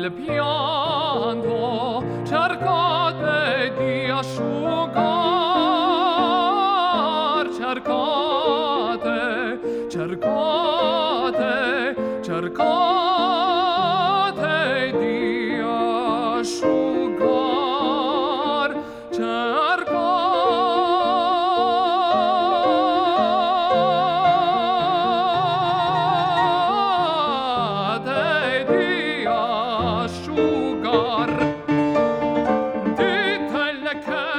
dal pianto cercate di asciugar, cercate, cercate, cercate di asciugar, cercate di asciugar. Ditele che